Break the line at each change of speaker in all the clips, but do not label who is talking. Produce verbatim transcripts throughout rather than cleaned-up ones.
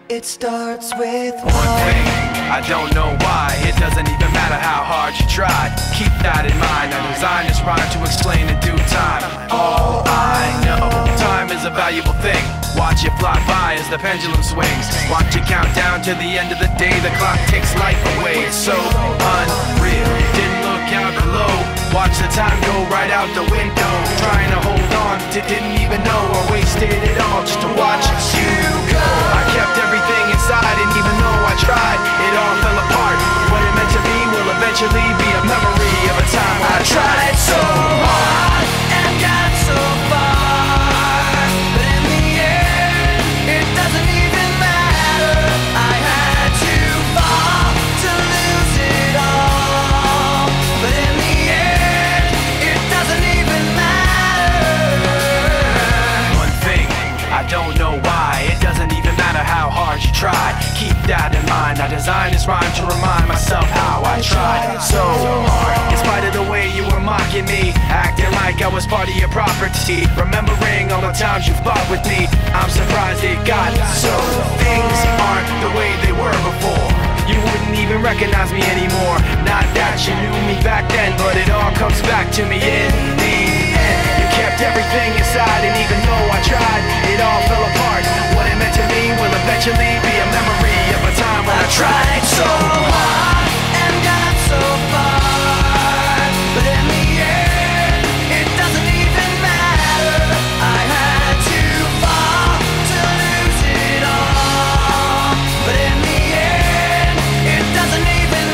It starts with
one thing, I don't know why. It doesn't even matter how hard you try. Keep that in mind, I designed this rhyme to explain in due time. All I know, time is a valuable thing. Watch it fly by as the pendulum swings. Watch it count down to the end of the day. The clock takes life away, it's so unreal. Didn't look out below, watch the time go right out the window. Trying to hold on to didn't even know I wasted it all just to watch you go. I kept everything inside, and even though I tried, it all fell apart. What it meant to be will eventually be a memory of a time when I tried so hard and got so far, but in the end, it doesn't even matter. I had to fall to lose it all, but in the end, it doesn't even matter. One thing, I don't know why. It doesn't even matter how hard you try. Keep that in mind. I designed this rhyme to remind myself how I tried so hard. In spite of the way you were mocking me, acting like I was part of your property, remembering all the times you fought with me, I'm surprised it got so. Things aren't the way they were before. You wouldn't even recognize me anymore. Not that you knew me back then, but it all comes back to me in the end. You kept everything inside, and even though I tried, it all fell apart. What it meant to me will eventually be a memory of a time when I tried so hard and got so far, but in the end, it doesn't even matter. I had to fall to lose it all, but in the end, it doesn't even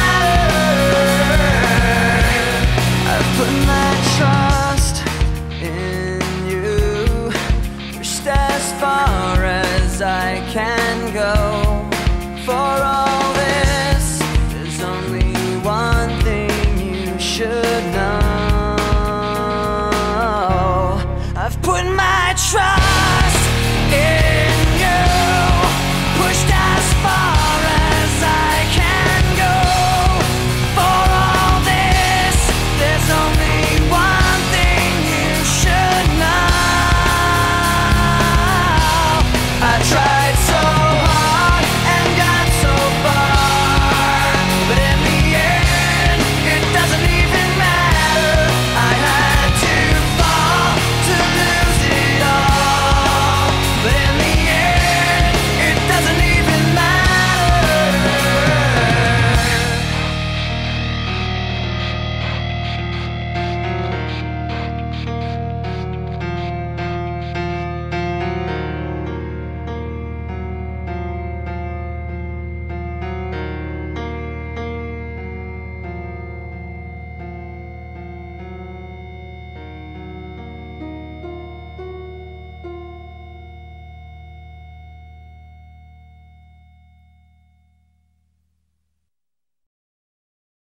matter. I've put my trust in you, pushed as far as I can go.